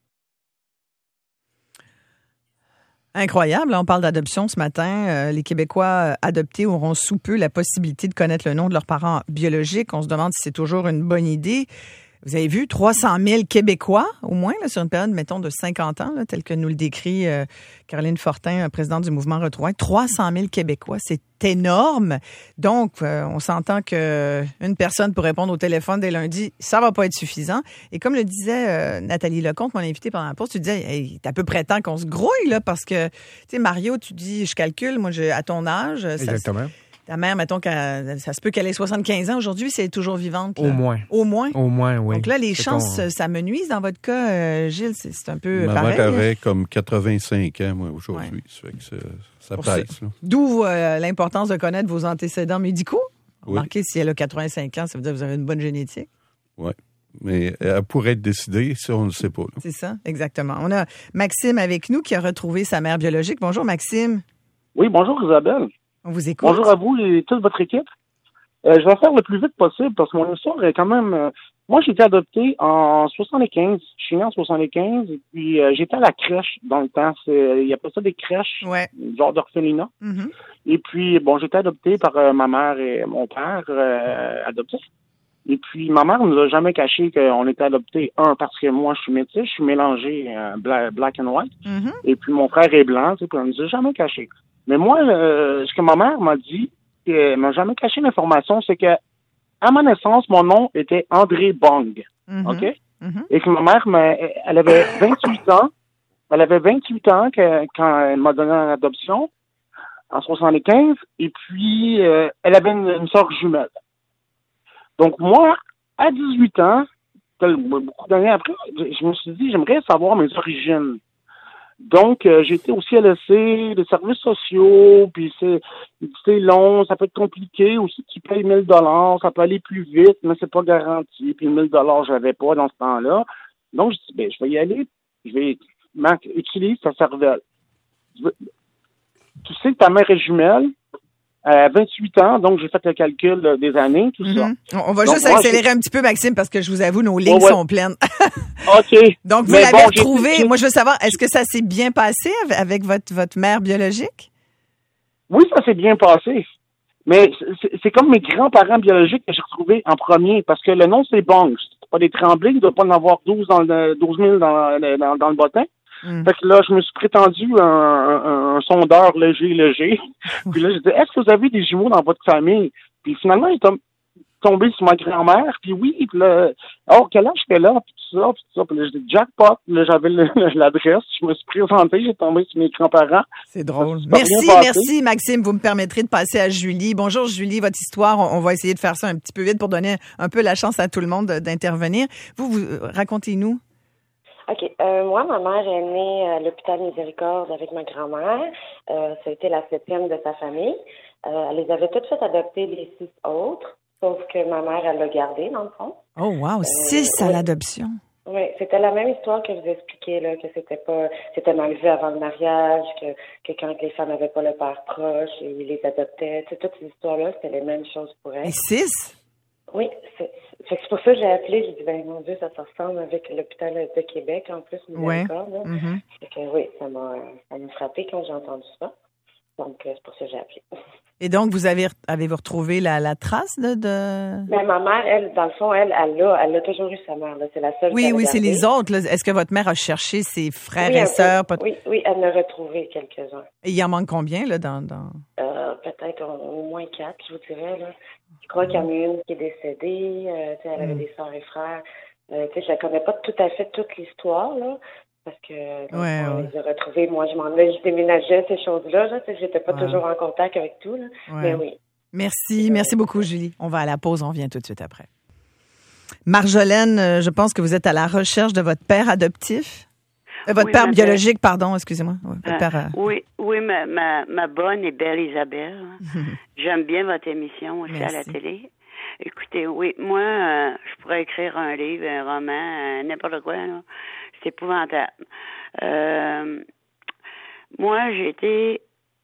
Incroyable, on parle d'adoption ce matin. Les Québécois adoptés auront sous peu la possibilité de connaître le nom de leurs parents biologiques. On se demande si c'est toujours une bonne idée. Vous avez vu, trois cent mille Québécois, au moins, là, sur une période, mettons, de cinquante ans, là, tel que nous le décrit euh, Caroline Fortin, présidente du mouvement Retrouvailles. trois cent mille Québécois, c'est énorme. Donc, euh, on s'entend qu'une personne pour répondre au téléphone dès lundi, ça va pas être suffisant. Et comme le disait euh, Nathalie Lecomte, mon invitée pendant la pause, tu disais, hey, c'est à peu près temps qu'on se grouille, là, parce que, tu sais, Mario, tu dis, je calcule, moi, je, à ton âge... Exactement. Ça, ta mère, mettons, ça se peut qu'elle ait soixante-quinze ans aujourd'hui, si elle est toujours vivante. Là. Au moins. Au moins? Au moins, oui. Donc là, les c'est chances, qu'on... ça me nuise. Dans votre cas, euh, Gilles, c'est, c'est un peu Ma pareil. Ma mère avait comme quatre-vingt-cinq ans, moi, aujourd'hui. Ouais. Ça fait que ça, ça pèse. D'où euh, l'importance de connaître vos antécédents médicaux. Oui. Remarquez, si elle a quatre-vingt-cinq ans, ça veut dire que vous avez une bonne génétique. Oui. Mais elle pourrait être décidée, ça, on ne le sait pas. Là. C'est ça, exactement. On a Maxime avec nous qui a retrouvé sa mère biologique. Bonjour, Maxime. Oui, bonjour, Isabelle. On vous écoute. Bonjour à vous et toute votre équipe. Euh, je vais faire le plus vite possible parce que mon histoire est quand même... Euh, moi, j'ai été adopté en soixante-quinze. Je suis né en soixante-quinze et puis euh, j'étais à la crèche dans le temps. Il y a pas ça des crèches, ouais. genre d'orphelinat. Mm-hmm. Et puis, bon, j'ai été adopté par euh, ma mère et mon père euh, adoptifs. Et puis, ma mère ne nous a jamais caché qu'on était adoptés. Un, parce que moi, je suis métis, je suis mélangé euh, black, black and white. Mm-hmm. Et puis, mon frère est blanc, tu sais, puis on ne nous a jamais caché. Mais moi, euh, ce que ma mère m'a dit, elle m'a jamais caché l'information, c'est que à ma naissance, mon nom était André Bong. Mm-hmm. OK? Mm-hmm. Et que ma mère, m'a, elle avait vingt-huit ans. Elle avait vingt-huit ans que, quand elle m'a donné en adoption, en soixante-quinze. Et puis, euh, elle avait une, une sœur jumelle. Donc, moi, à dix-huit ans, beaucoup d'années après, je me suis dit, j'aimerais savoir mes origines. Donc, euh, j'ai été au C L S C, les services sociaux, puis c'est, c'est long, ça peut être compliqué. Aussi, tu payes mille dollars, ça peut aller plus vite, mais c'est pas garanti. Puis mille dollars, je l'avais pas dans ce temps-là. Donc, je dis, ben, je vais y aller, je vais, Marc, utilise ta cervelle. Tu sais que ta mère est jumelle, à vingt-huit ans, donc j'ai fait le calcul euh, des années, tout mm-hmm. ça. On va donc, juste moi, accélérer j'ai... un petit peu, Maxime, parce que je vous avoue, nos lignes oh, ouais. sont pleines. OK. Donc, vous mais l'avez bon, retrouvé. j'ai... Moi, je veux savoir, est-ce que ça s'est bien passé avec votre, votre mère biologique? Oui, ça s'est bien passé. Mais c'est, c'est comme mes grands-parents biologiques que j'ai retrouvés en premier, parce que le nom, c'est Bong. C'est pas des Tremblay, il ne doit pas en avoir douze, dans le, douze mille dans, dans, dans le bottin. Mm. Fait que là, je me suis prétendu un, un, un sondeur léger, léger. Puis là, j'ai dit, est-ce que vous avez des jumeaux dans votre famille? Puis finalement, il est tombé sur ma grand-mère. Puis oui, puis là, oh, quel âge j'étais là? Puis tout ça, puis tout ça. Puis là, j'ai dit, jackpot. Là, j'avais le, l'adresse. Je me suis présenté, j'ai tombé sur mes grands-parents. C'est drôle. Merci, merci, Maxime. Vous me permettrez de passer à Julie. Bonjour, Julie. Votre histoire, on, on va essayer de faire ça un petit peu vite pour donner un peu la chance à tout le monde d'intervenir. Vous, vous racontez-nous. OK. Euh, moi, ma mère est née à l'hôpital Miséricorde avec ma grand-mère. Euh, ça a été la septième de sa famille. Euh, elle les avait toutes fait adopter les six autres, sauf que ma mère, elle l'a gardé, dans le fond. Oh, wow! Six euh, à oui. l'adoption. Oui, c'était la même histoire que je vous expliquais, là, que c'était pas, c'était mal vu avant le mariage, que, que quand les femmes n'avaient pas le père proche, ils les adoptaient. Tu sais, toutes ces histoires-là, c'était les mêmes choses pour elles. Et six? Oui, c'est, c'est pour ça que j'ai appelé. J'ai dit, ben mon Dieu, ça se ressemble avec l'hôpital de Québec, en plus, Miséricorde. Ouais. Mm-hmm. Fait que, oui, ça m'a, ça m'a frappé quand j'ai entendu ça. Donc, c'est pour ça que j'ai appelé. Et donc, vous avez, avez-vous retrouvé la, la trace de, de... Ben, ma mère, elle, dans le fond, elle, elle l'a, elle a toujours eu sa mère, là. C'est la seule. Oui, oui, c'est gardée. Les autres, là. Est-ce que votre mère a cherché ses frères oui, et sœurs? Peu, oui, oui, elle en a retrouvé quelques-uns. Et il en manque combien, là, dans, dans... Euh, peut-être au, au moins quatre, je vous dirais, là. Je crois qu'il y en a une qui est décédée, euh, tu sais, elle avait mm. des sœurs et frères. Euh, tu sais, je ne connais pas tout à fait toute l'histoire, là. Parce que donc, ouais, on ouais. les a retrouvés. Moi, je m'en allais, je déménageais ces choses-là. Là, tu sais, j'étais pas ouais. toujours en contact avec tout. Là. Ouais. Mais oui. Merci. Merci beaucoup, Julie. On va à la pause. On vient tout de suite après. Marjolaine, je pense que vous êtes à la recherche de votre père adoptif. Euh, votre oui, père biologique, belle... pardon, excusez-moi. Ouais, votre euh, père, euh... Oui, oui ma, ma, ma bonne et belle Isabelle. J'aime bien votre émission aussi Merci. À la télé. Écoutez, oui, moi, euh, je pourrais écrire un livre, un roman, euh, n'importe quoi, là. C'est épouvantable. Euh, moi, j'ai été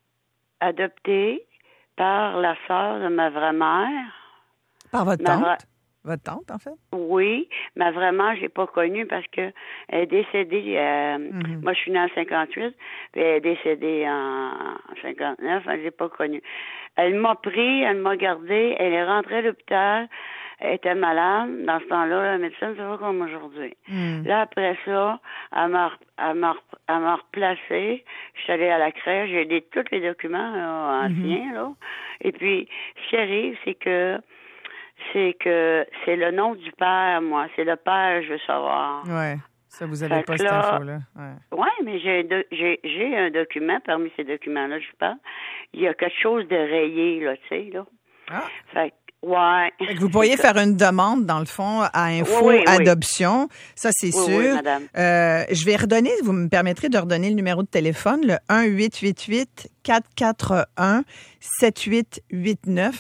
adoptée par la sœur de ma vraie mère. Par votre ma tante? Vra... Votre tante, en fait? Oui. Ma vraie mère, je l'ai pas connue parce que elle est décédée. Euh, mm-hmm. Moi, je suis née en cinquante-huit, puis elle est décédée en cinquante-neuf. Elle l'ai pas connue. Elle m'a pris, elle m'a gardée, elle est rentrée à l'hôpital. Elle était malade. Dans ce temps-là, la médecine, c'est pas comme aujourd'hui. Mm. Là, après ça, elle m'a, elle m'a, elle m'a replacée. Je suis allée à la crèche. J'ai aidé tous les documents là, anciens. Mm-hmm. Là. Et puis, ce qui arrive, c'est que c'est que c'est le nom du père, moi. C'est le père, je veux savoir. Ouais. Ça, vous avez fait pas cette info-là. Ouais, ouais mais j'ai, de, j'ai, j'ai un document. Parmi ces documents-là, je parle. Il y a quelque chose de rayé, là, tu sais, là. Ah. Fait ouais. Fait que vous pourriez faire une demande, dans le fond, à Info oui, oui, Adoption. Oui. Ça, c'est oui, sûr. Oui, madame. Euh, je vais redonner, vous me permettrez de redonner le numéro de téléphone, le un huit huit huit quatre quatre un sept huit huit neuf.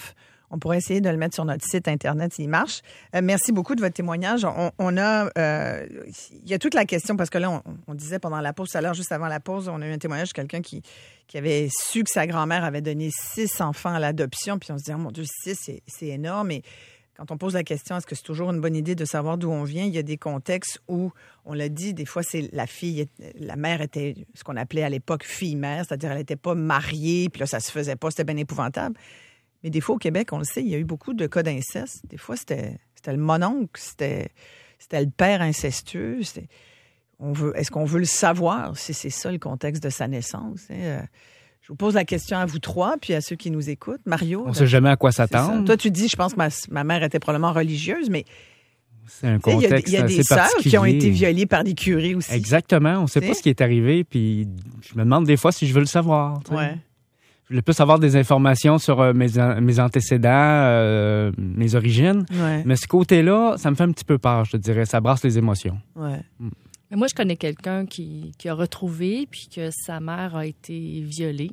On pourrait essayer de le mettre sur notre site Internet s'il marche. Euh, merci beaucoup de votre témoignage. On, on a, euh, il y a toute la question, parce que là, on, on disait pendant la pause, tout à l'heure, juste avant la pause, on a eu un témoignage de quelqu'un qui, qui avait su que sa grand-mère avait donné six enfants à l'adoption. Puis on se dit, oh mon Dieu, six, c'est, c'est énorme. Et quand on pose la question, est-ce que c'est toujours une bonne idée de savoir d'où on vient? Il y a des contextes où, on l'a dit, des fois, c'est la fille, la mère était ce qu'on appelait à l'époque fille-mère, c'est-à-dire elle n'était pas mariée, puis là, ça se faisait pas, c'était bien épouvantable. Mais des fois, au Québec, on le sait, il y a eu beaucoup de cas d'inceste. Des fois, c'était, c'était le mononcle, c'était, c'était le père incestueux. C'était, on veut, est-ce qu'on veut le savoir si c'est ça le contexte de sa naissance? Hein? Je vous pose la question à vous trois, puis à ceux qui nous écoutent. Mario? On ne sait jamais à quoi s'attendre. Toi, tu dis, je pense que ma, ma mère était probablement religieuse, mais c'est un contexte il y a, il y a des sœurs qui ont été violées par des curés aussi. Exactement. On ne sait pas ce qui est arrivé, puis je me demande des fois si je veux le savoir. Ouais. Je voulais plus avoir des informations sur euh, mes, mes antécédents, euh, mes origines. Ouais. Mais ce côté-là, ça me fait un petit peu peur, je te dirais. Ça brasse les émotions. Ouais. Mm. Mais moi, je connais quelqu'un qui, qui a retrouvé, puis que sa mère a été violée.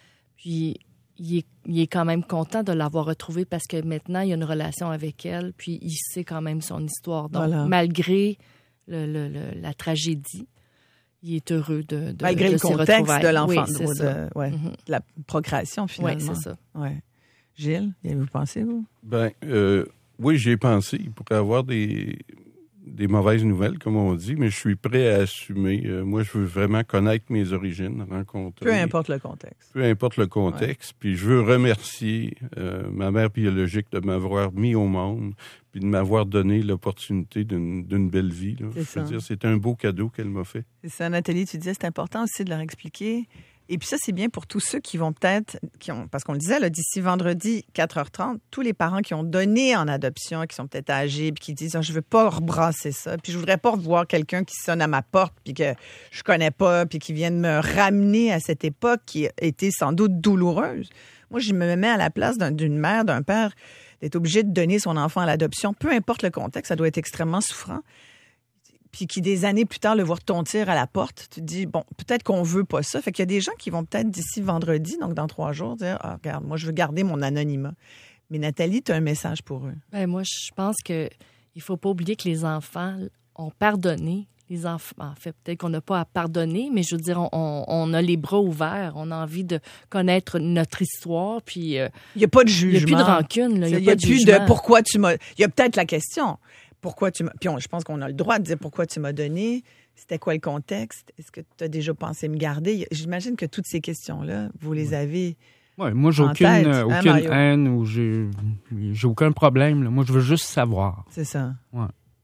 Puis il est, il est quand même content de l'avoir retrouvée parce que maintenant, il y a une relation avec elle, puis il sait quand même son histoire. Donc, voilà. malgré le, le, le, la tragédie, il est heureux de, de malgré de le contexte de l'enfant, oui, de, de, ouais, mm-hmm. de la procréation finalement. Oui, c'est ça. Ouais. Gilles, y avez-vous pensé, vous? Ben, euh, oui, j'y ai pensé. Il pourrait y avoir des, des mauvaises nouvelles, comme on dit, mais je suis prêt à assumer. Euh, moi, je veux vraiment connaître mes origines, rencontrer. Peu importe le contexte. Peu importe le contexte. Ouais. Puis je veux remercier euh, ma mère biologique de m'avoir mis au monde, puis de m'avoir donné l'opportunité d'une, d'une belle vie. Là. C'est je ça. veux dire, c'est un beau cadeau qu'elle m'a fait. C'est ça, Nathalie, tu disais, c'est important aussi de leur expliquer. Et puis ça, c'est bien pour tous ceux qui vont peut-être, qui ont, parce qu'on le disait, là, d'ici vendredi, quatre heures trente, tous les parents qui ont donné en adoption, qui sont peut-être âgés, puis qui disent oh, « je veux pas rebrasser ça, puis je voudrais pas revoir quelqu'un qui sonne à ma porte, puis que je connais pas, puis qui vient de me ramener à cette époque qui a été sans doute douloureuse. » Moi, je me mets à la place d'un, d'une mère, d'un père, d'être obligé de donner son enfant à l'adoption, peu importe le contexte, ça doit être extrêmement souffrant. Puis qui, des années plus tard, le voir tontir à la porte, tu te dis, bon, peut-être qu'on veut pas ça. Fait qu'il y a des gens qui vont peut-être d'ici vendredi, donc dans trois jours, dire, ah, regarde, moi, je veux garder mon anonymat. Mais Nathalie, tu as un message pour eux. Ben moi, je pense que il faut pas oublier que les enfants ont pardonné. Les enfants, en fait, peut-être qu'on n'a pas à pardonner, mais je veux dire, on, on a les bras ouverts. On a envie de connaître notre histoire, puis... Euh, il n'y a pas de jugement. Il n'y a plus de rancune, là. Il n'y a, a pas de plus jugement. de pourquoi tu m'as... Il y a peut-être la question... Pourquoi tu m'as... Puis on, je pense qu'on a le droit de dire pourquoi tu m'as donné. C'était quoi le contexte? Est-ce que tu as déjà pensé me garder? J'imagine que toutes ces questions-là, vous les avez. Ouais, moi, j'ai en aucune, tête, euh, hein, aucune Mario? haine ou j'ai, j'ai aucun problème. Là. Moi, je veux juste savoir. C'est ça. Ouais.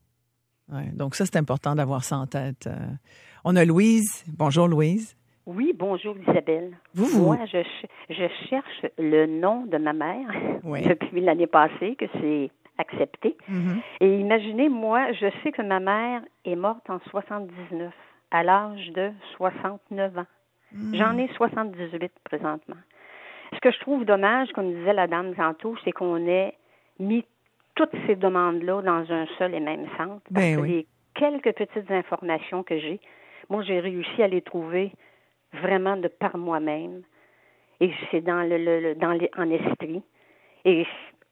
Ouais. Donc, ça, c'est important d'avoir ça en tête. Euh, on a Louise. Bonjour, Louise. Oui, bonjour Isabelle. Vous, vous... Moi, je, je cherche le nom de ma mère oui. depuis l'année passée, que c'est accepté. Mm-hmm. Et imaginez, moi, je sais que ma mère est morte en soixante-dix-neuf, à l'âge de soixante-neuf ans. Mm. J'en ai soixante-dix-huit présentement. Ce que je trouve dommage, comme disait la dame tantôt, c'est qu'on ait mis toutes ces demandes-là dans un seul et même centre. Parce ben que oui. les quelques petites informations que j'ai, moi, j'ai réussi à les trouver vraiment de par moi-même. Et c'est dans le, le, le dans les, en Estrie. Et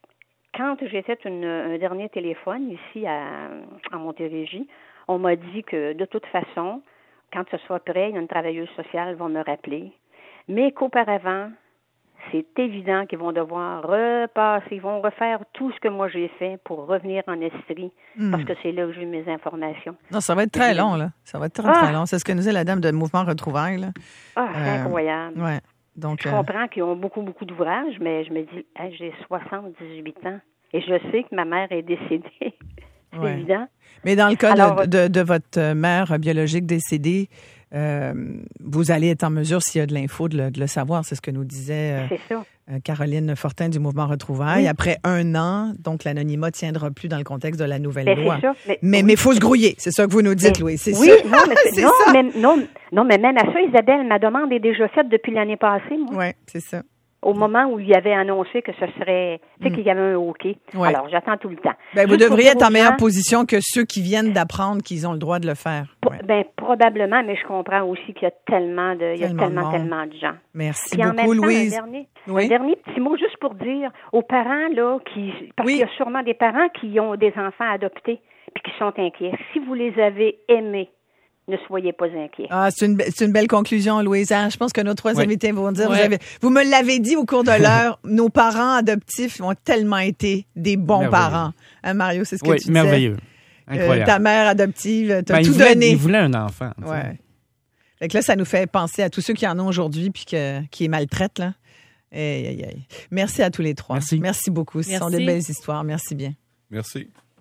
quand j'ai fait une, un dernier téléphone ici à, à Montérégie, on m'a dit que de toute façon, quand ce soit prêt, une travailleuse sociale va me rappeler. Mais qu'auparavant, c'est évident qu'ils vont devoir repasser, ils vont refaire tout ce que moi j'ai fait pour revenir en Estrie, mm. parce que c'est là où j'ai eu mes informations. Non, ça va être très long, là. Ça va être très, ah. très long. C'est ce que nous dit la dame de Mouvement Retrouvailles, là. Ah, c'est euh, incroyable. Ouais. Donc, je euh... comprends qu'ils ont beaucoup, beaucoup d'ouvrages, mais je me dis, hey, j'ai soixante-dix-huit ans et je sais que ma mère est décédée. C'est ouais. évident. Mais dans le cas Alors, de, de, de votre mère biologique décédée, euh, vous allez être en mesure, s'il y a de l'info, de le, de le savoir. C'est ce que nous disait euh, c'est ça. Euh, Caroline Fortin du Mouvement Retrouvailles. Oui. Après un an, donc l'anonymat ne tiendra plus dans le contexte de la nouvelle ben, loi. C'est ça, mais mais il oui. faut se grouiller. C'est ça que vous nous dites, mais, Louis. C'est oui, ça. non, mais, c'est, c'est non, ça. Mais, non, non, mais même à ça, Isabelle, ma demande est déjà faite depuis l'année passée, moi. Oui, c'est ça. Au moment où il avait annoncé que ce serait, tu sais, mm. qu'il y avait un OK. Ouais. Alors, j'attends tout le temps. Ben, vous devriez être en meilleure position que ceux qui viennent d'apprendre qu'ils ont le droit de le faire. Pour, ouais. Ben probablement, mais je comprends aussi qu'il y a tellement de, il y a Tellement tellement, de tellement de gens. Merci Puis en beaucoup, même temps, Louise. Un dernier, Oui. un dernier petit mot juste pour dire aux parents là qui, parce Oui. qu'il y a sûrement des parents qui ont des enfants adoptés puis qui sont inquiets. Si vous les avez aimés, ne soyez pas inquiets. Ah, c'est une, be- c'est une belle conclusion, Louise. Ah, je pense que nos trois Oui. invités vont dire, Ouais. vous, avez, vous me l'avez dit au cours de l'heure, nos parents adoptifs ont tellement été des bons Merveilleux. parents. Hein, Mario, c'est ce que Oui, tu disais. merveilleux. Euh, Incroyable. ta mère adoptive, t'as Ben, il tout voulait- donné. Il voulait un enfant. tu sais. Ouais. Fait que là, ça nous fait penser à tous ceux qui en ont aujourd'hui puis que, qui les maltraitent, là. Aïe, aïe, aïe. Merci à tous les trois. Merci. Merci beaucoup. Ce sont Merci. des belles histoires. Merci bien. Merci.